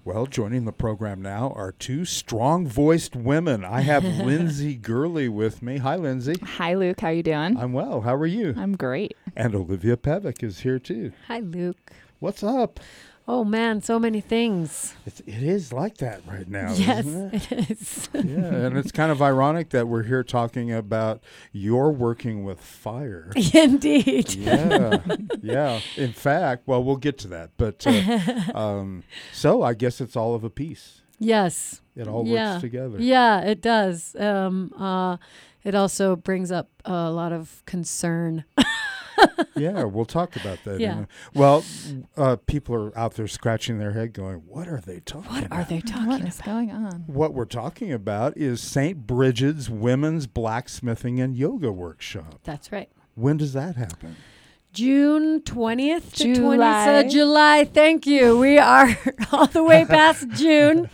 Well, joining the program now are two strong-voiced women. I have Lindsay Gurley with me. Hi, Lindsay. Hi, Luke. How you doing? I'm well. How are you? I'm great. And Olivia Pevick is here, too. Hi, Luke. What's up? Oh, man, so many things. It is like that right now, Yes, isn't it? it is. Yeah, and it's kind of ironic that we're here talking about you're working with fire. Indeed. Yeah. In fact, well, we'll get to that. But so I guess it's all of a piece. Yes. It all works together. Yeah, it does. It also brings up a lot of concern. Yeah, we'll talk about that. Yeah. Well, people are out there scratching their head going, what are they talking about? What are they talking What about? is going on? What we're talking about is St. Bridget's Women's Blacksmithing and Yoga Workshop. That's right. When does that happen? June 20th to July. 20th. July. Thank you. We are all the way past June.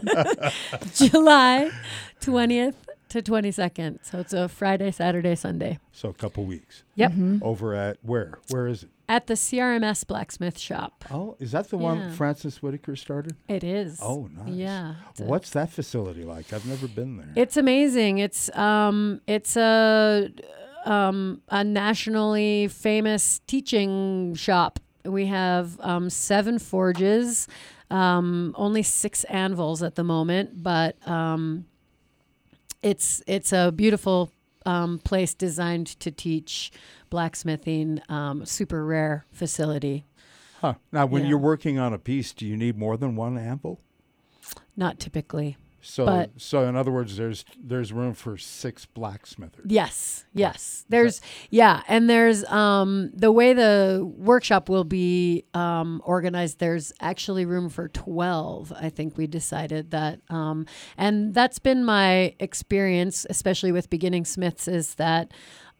July 20th to 22nd. So it's a Friday, Saturday, Sunday. So a couple weeks. Yep. Over at where? Where is it? At the CRMS Blacksmith Shop. Oh, is that the one Yeah. Francis Whitaker started? It is. Oh, nice. Yeah. What's that facility like? I've never been there. It's amazing. It's a nationally famous teaching shop. We have 7 forges, only 6 anvils at the moment, but it's a beautiful place designed to teach blacksmithing. Super rare facility. Huh. Now, when Yeah. you're working on a piece, do you need more than one anvil? Not typically. So in other words, there's room for 6 blacksmithers. Yes. There's and there's the way the workshop will be organized. There's actually room for 12. I think we decided that, and that's been my experience, especially with beginning smiths, is that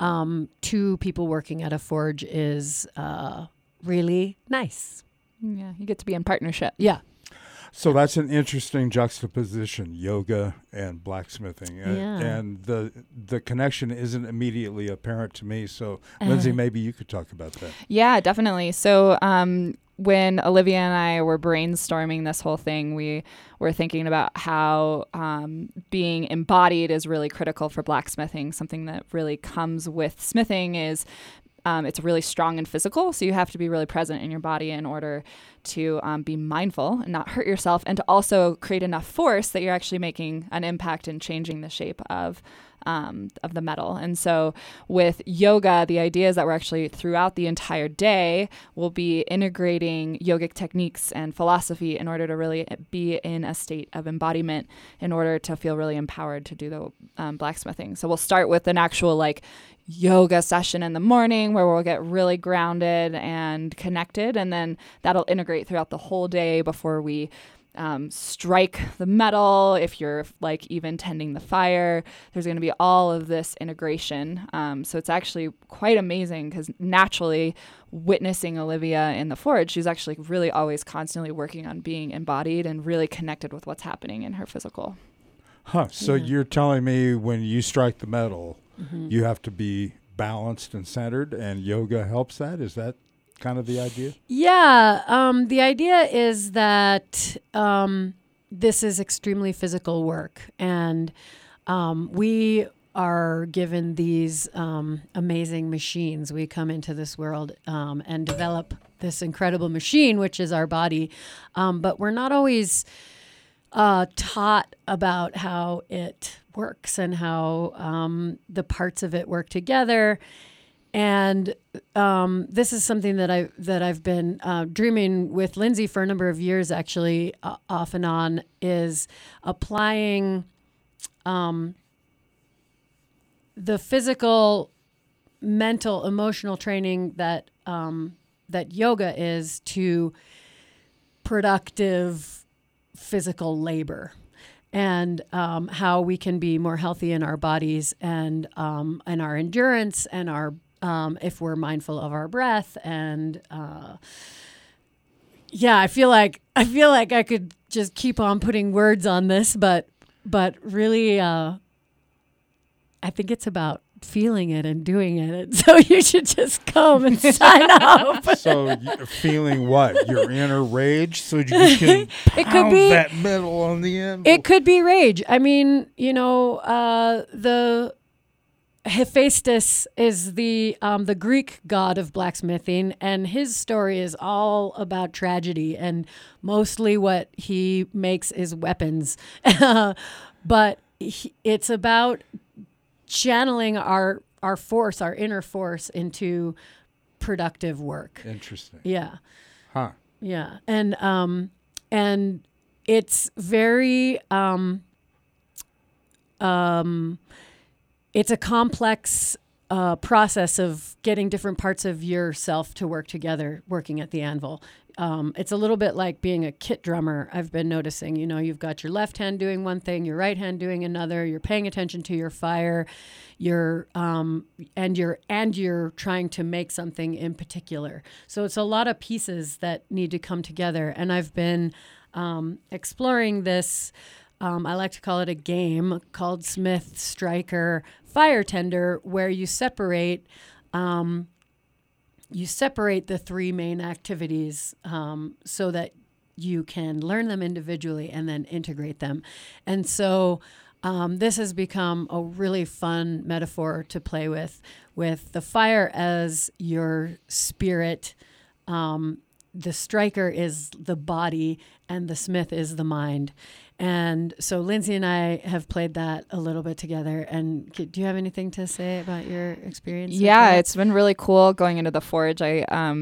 2 people working at a forge is really nice. Yeah, you get to be in partnership. Yeah. So that's an interesting juxtaposition, yoga and blacksmithing. Yeah. And the connection isn't immediately apparent to me. So, Lindsay, maybe you could talk about that. Yeah, definitely. So when Olivia and I were brainstorming this whole thing, we were thinking about how being embodied is really critical for blacksmithing. Something that really comes with smithing is it's really strong and physical, so you have to be really present in your body in order to be mindful and not hurt yourself, and to also create enough force that you're actually making an impact in changing the shape of the metal. And so with yoga, the idea is that we're actually throughout the entire day, we'll be integrating yogic techniques and philosophy in order to really be in a state of embodiment in order to feel really empowered to do the blacksmithing. So we'll start with an actual yoga session in the morning where we'll get really grounded and connected, and then that'll integrate throughout the whole day before we strike the metal. If you're even tending the fire, there's going to be all of this integration. So it's actually quite amazing because naturally witnessing Olivia in the forge, she's actually really always constantly working on being embodied and really connected with what's happening in her physical. Huh. So you're telling me when you strike the metal, you have to be balanced and centered, and yoga helps that? Is that kind of the idea? Yeah. The idea is that this is extremely physical work, and we are given these amazing machines. We come into this world and develop this incredible machine, which is our body, but we're not always taught about how it works and how the parts of it work together. And this is something that I've been dreaming with Lindsay for a number of years, actually, off and on, is applying the physical, mental, emotional training that yoga is to productive physical labor, and how we can be more healthy in our bodies and our endurance and our if we're mindful of our breath. And I feel like I could just keep on putting words on this, but really I think it's about feeling it and doing it. And so you should just come and sign up. So feeling what? Your inner rage, so you can pound that metal on the end. It could be rage. I mean, the Hephaestus is the Greek god of blacksmithing, and his story is all about tragedy, and mostly what he makes is weapons. But it's about channeling our force, our inner force, into productive work. Interesting. Yeah. Huh. Yeah. And it's very it's a complex process of getting different parts of yourself to work together, working at the anvil. It's a little bit like being a kit drummer. I've been noticing, you've got your left hand doing one thing, your right hand doing another. You're paying attention to your fire. You're trying to make something in particular. So it's a lot of pieces that need to come together. And I've been exploring this. I like to call it a game called Smith Striker Fire Tender, where you separate the three main activities so that you can learn them individually and then integrate them. And so this has become a really fun metaphor to play with the fire as your spirit. The striker is the body and the smith is the mind. And so Lindsay and I have played that a little bit together. And do you have anything to say about your experience? Yeah, it's been really cool going into the forge. I,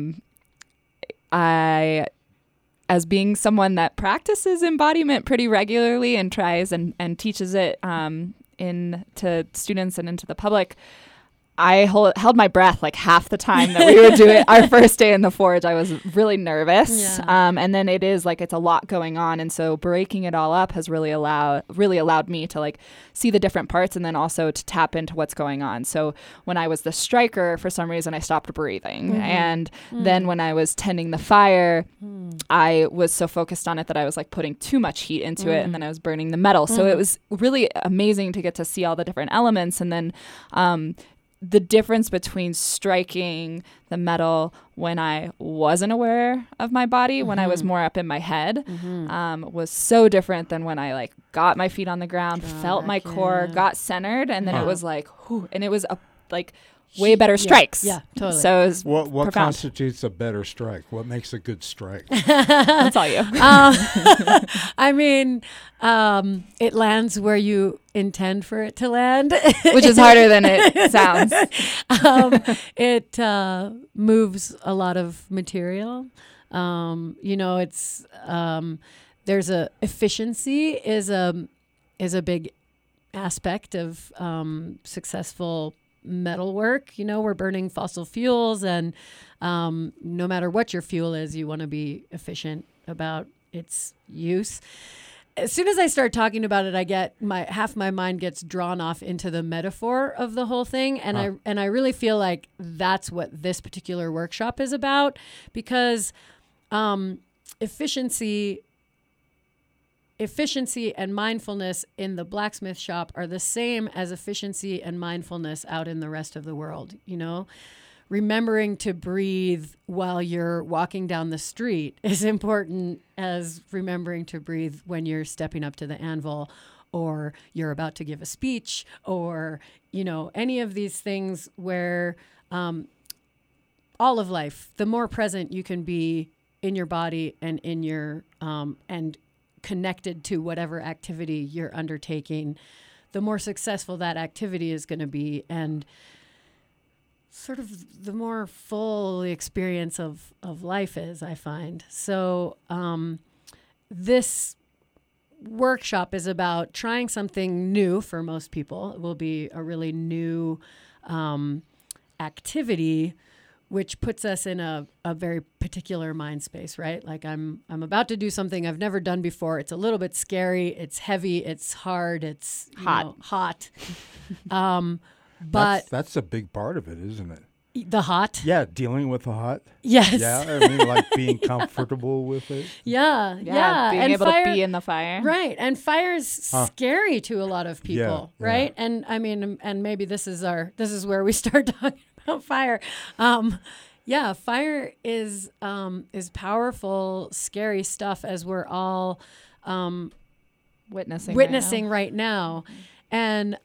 as being someone that practices embodiment pretty regularly and tries and teaches it into students and into the public, I held my breath like half the time that we would do it. Our first day in the forge, I was really nervous. Yeah. And then it's a lot going on. And so breaking it all up has really allowed me to like see the different parts and then also to tap into what's going on. So when I was the striker, for some reason, I stopped breathing. Mm-hmm. And then when I was tending the fire, I was so focused on it that I was like putting too much heat into it, and then I was burning the metal. So it was really amazing to get to see all the different elements. And then, the difference between striking the metal when I wasn't aware of my body, when I was more up in my head, was so different than when I like got my feet on the ground, felt my core, got centered, and then it was like, whew, and it was way better strikes. Yeah, totally. So it was what profound. constitutes a better strike? What makes a good strike? I'll tell you. I mean, it lands where you intend for it to land, which is harder than it sounds. It moves a lot of material. It's there's a efficiency is a big aspect of successful metal work. We're burning fossil fuels, and no matter what your fuel is, you want to be efficient about its use. As soon as I start talking about it, I get half my mind gets drawn off into the metaphor of the whole thing, and I really feel like that's what this particular workshop is about, because efficiency and mindfulness in the blacksmith shop are the same as efficiency and mindfulness out in the rest of the world. Remembering to breathe while you're walking down the street is important as remembering to breathe when you're stepping up to the anvil, or you're about to give a speech, or, any of these things where all of life, the more present you can be in your body and in your and connected to whatever activity you're undertaking, the more successful that activity is going to be, and sort of the more full the experience of life is, I find. So this workshop is about trying something new for most people. It will be a really new activity, which puts us in a very particular mind space, right? Like I'm about to do something I've never done before. It's a little bit scary. It's heavy. It's hard. It's hot. But that's a big part of it, isn't it? The hot. Yeah, dealing with the hot. Yes. Yeah, I mean, like being comfortable with it. Yeah. Being and able to be in the fire. Right. And fire is scary to a lot of people, Yeah, right? And I mean, and maybe this is where we start talking about fire. Fire is powerful, scary stuff, as we're all witnessing right now. And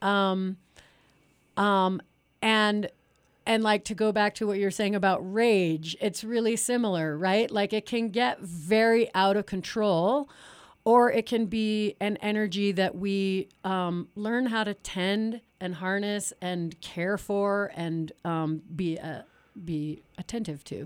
and like, to go back to what you're saying about rage, it's really similar, right? Like, it can get very out of control, or it can be an energy that we learn how to tend and harness and care for and be attentive to.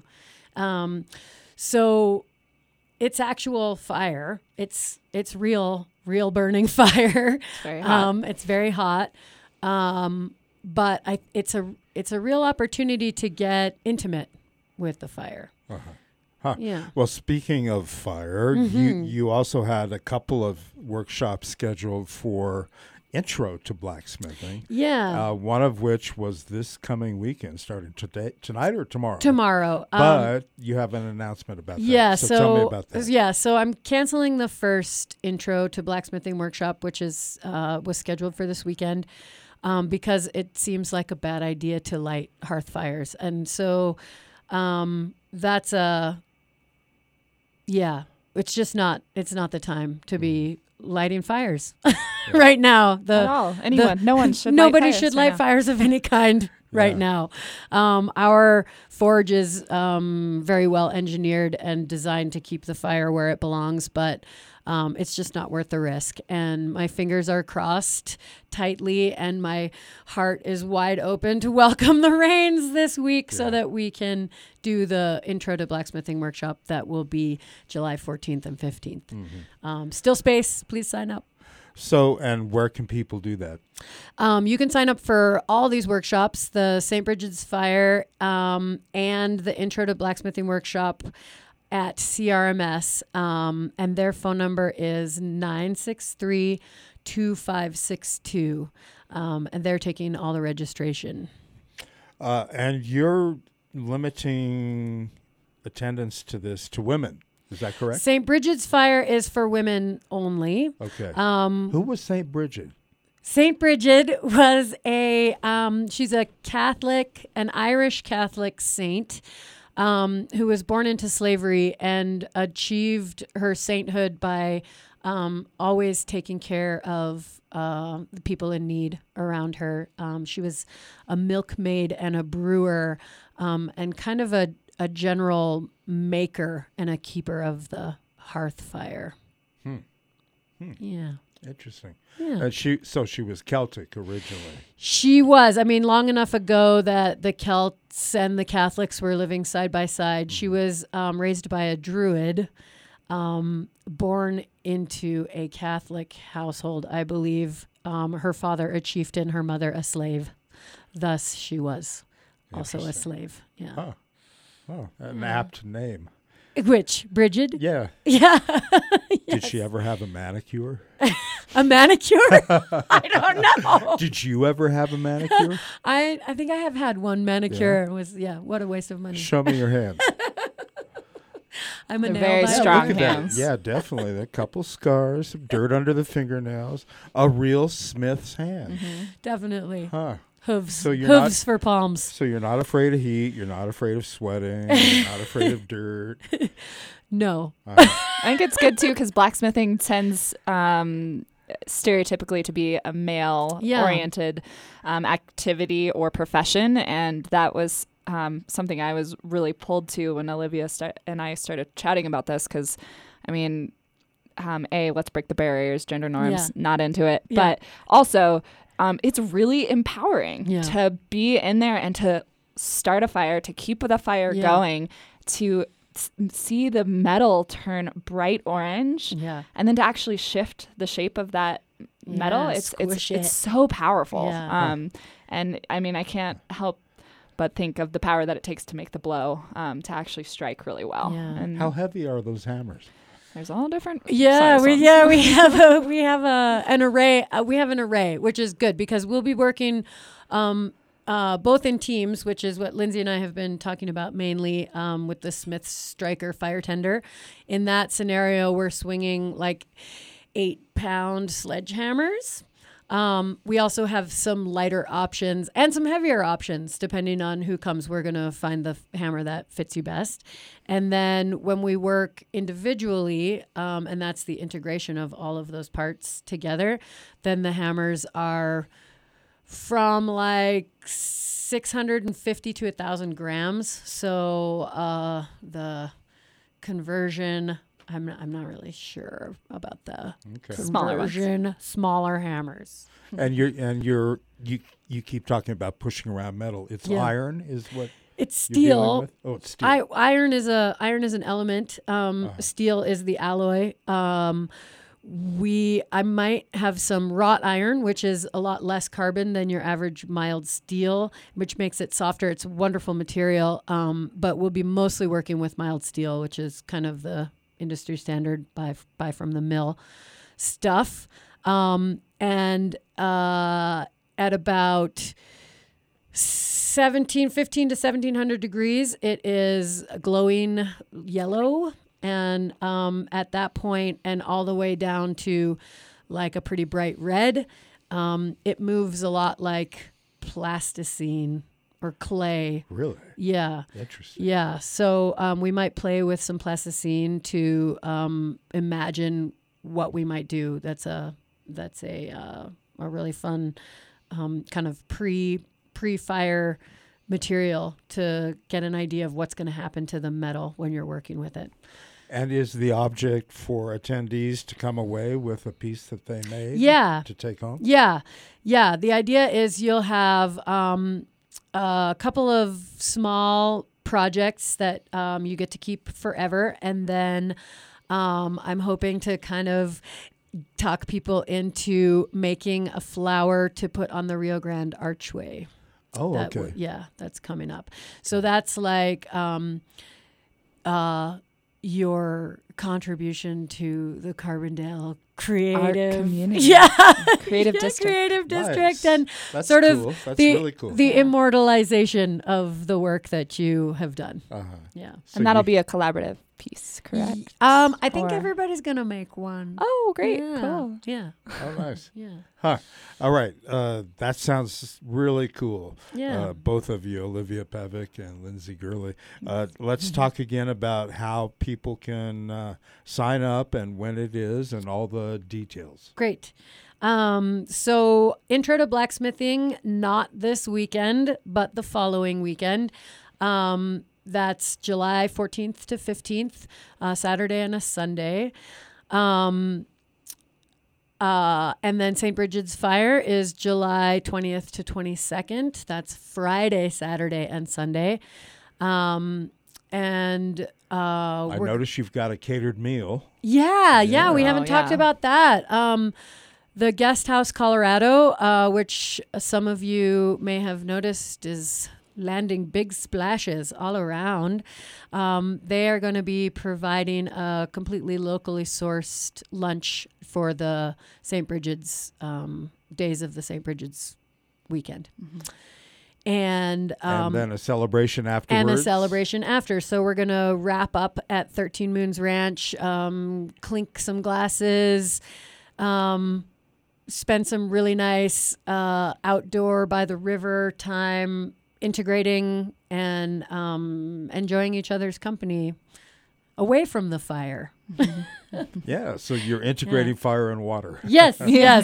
So it's actual fire. It's real burning fire. It's very hot. It's very hot. But it's a real opportunity to get intimate with the fire. Huh. Yeah. Well, speaking of fire, you also had a couple of workshops scheduled for intro to blacksmithing. Yeah. One of which was this coming weekend, starting tonight or tomorrow? Tomorrow. But you have an announcement about that. Yeah. So tell me about that. Yeah. So I'm canceling the first intro to blacksmithing workshop, which was scheduled for this weekend. Because it seems like a bad idea to light hearth fires. And so it's not the time to be lighting fires right now. At all. No one should Nobody light fires should right light now. fires of any kind right now. Our forge is very well engineered and designed to keep the fire where it belongs, but it's just not worth the risk. And my fingers are crossed tightly, and my heart is wide open to welcome the rains this week so that we can do the Intro to Blacksmithing workshop that will be July 14th and 15th. Still space. Please sign up. So, and where can people do that? You can sign up for all these workshops, the St. Bridget's Fire and the Intro to Blacksmithing workshop at CRMS, and their phone number is 963-2562, and they're taking all the registration. And you're limiting attendance to women. Is that correct? St. Bridget's Fire is for women only. Okay. Who was St. Bridget? St. Bridget was she's a Catholic, an Irish Catholic saint, who was born into slavery and achieved her sainthood by always taking care of the people in need around her. She was a milkmaid and a brewer, and kind of a general maker and a keeper of the hearth fire. Yeah. Interesting. Yeah. She was Celtic originally. She was. I mean, long enough ago that the Celts and the Catholics were living side by side. She was raised by a Druid, born into a Catholic household, I believe. Her father a chieftain, her mother a slave. Thus, she was also a slave. Yeah. Huh. Oh, an apt name. Which, Bridget? Yeah. Yeah. Did she ever have a manicure? A manicure? I don't know. Did you ever have a manicure? I think I have had one manicure. It was, what a waste of money. Show me your hands. I'm a They're nail very biter. strong Look at hands. that. Yeah, definitely. A couple scars, some dirt under the fingernails, a real smith's hand. Definitely. Huh. Hooves. So you're Hooves for palms. So you're not afraid of heat. You're not afraid of sweating. You're not afraid of dirt. No. I think it's good too because blacksmithing tends stereotypically to be a male-oriented activity or profession, and that was something I was really pulled to when Olivia and I started chatting about this because, I mean, let's break the barriers, gender norms, not into it, but also it's really empowering to be in there and to start a fire, to keep the fire going, to see the metal turn bright orange, and then to actually shift the shape of that metal. It's so powerful. And I mean, I can't help but think of the power that it takes to make the blow to actually strike really well. And how heavy are those hammers? There's all different. We have an array, which is good because we'll be working both in teams, which is what Lindsay and I have been talking about mainly with the Smith Striker fire tender. In that scenario, we're swinging like 8-pound sledgehammers. We also have some lighter options and some heavier options, depending on who comes. We're going to find the hammer that fits you best. And then when we work individually, and that's the integration of all of those parts together, then the hammers are from like 650 to 1,000 grams. So the conversion, I'm not really sure about the conversion. Smaller hammers. And you keep talking about pushing around metal. It's iron is what it's you're dealing steel. with? Oh, it's steel. Iron is an element. Steel is the alloy. I might have some wrought iron, which is a lot less carbon than your average mild steel, which makes it softer. It's a wonderful material, but we'll be mostly working with mild steel, which is kind of the industry standard buy from the mill stuff. And at about 15 to 1700 degrees, it is glowing yellow. And at that point and all the way down to like a pretty bright red, it moves a lot like plasticine or clay. Really? Yeah. Interesting. Yeah. So we might play with some plasticine to imagine what we might do. That's a really fun kind of pre-fire material to get an idea of what's going to happen to the metal when you're working with it. And is the object for attendees to come away with a piece that they made to take home? Yeah. Yeah. The idea is you'll have a couple of small projects that you get to keep forever. And then I'm hoping to kind of talk people into making a flower to put on the Rio Grande Archway. Oh, okay. That's coming up. So that's like your contribution to the Carbondale creative community. Creative district. Creative district. Nice. And That's sort cool. of That's the, really cool. the immortalization of the work that you have done. Yeah. So And that'll be a collaborative piece, correct? I think Or- everybody's going to make one. Oh, great. Yeah. Cool. Yeah. Oh, nice. Yeah. Huh. All right. That sounds really cool. Yeah. Both of you, Olivia Pavic and Lindsay Gurley. Let's talk again about how people can sign up and when it is and all the details. Great. So Intro to Blacksmithing, not this weekend, but the following weekend. That's July 14th to 15th, Saturday and a Sunday. And then St. Bridget's Fire is July 20th to 22nd. That's Friday, Saturday, and Sunday. I notice you've got a catered meal. Yeah, we haven't Oh, talked yeah. about that. The Guest House Colorado, which some of you may have noticed is landing big splashes all around. They are going to be providing a completely locally sourced lunch for the St. Bridget's days of the St. Bridget's weekend. Mm-hmm. And then a celebration afterwards. And a celebration after. So we're going to wrap up at 13 Moons Ranch, clink some glasses, spend some really nice outdoor by the river time, integrating and enjoying each other's company away from the fire. Yeah, so you're integrating fire and water. Yes.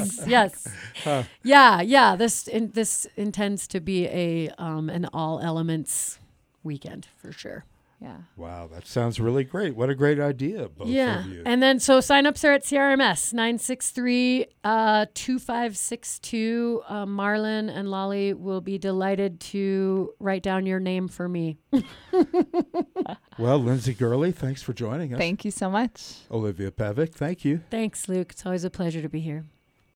Yeah. This intends to be an all elements weekend for sure. Yeah. Wow, that sounds really great. What a great idea, both of you. And then so signups are at CRMS 963-2562. Marlon and Lolly will be delighted to write down your name for me. Well, Lindsay Gurley, thanks for joining us. Thank you so much. Olivia Pavic, thank you. Thanks, Luke. It's always a pleasure to be here.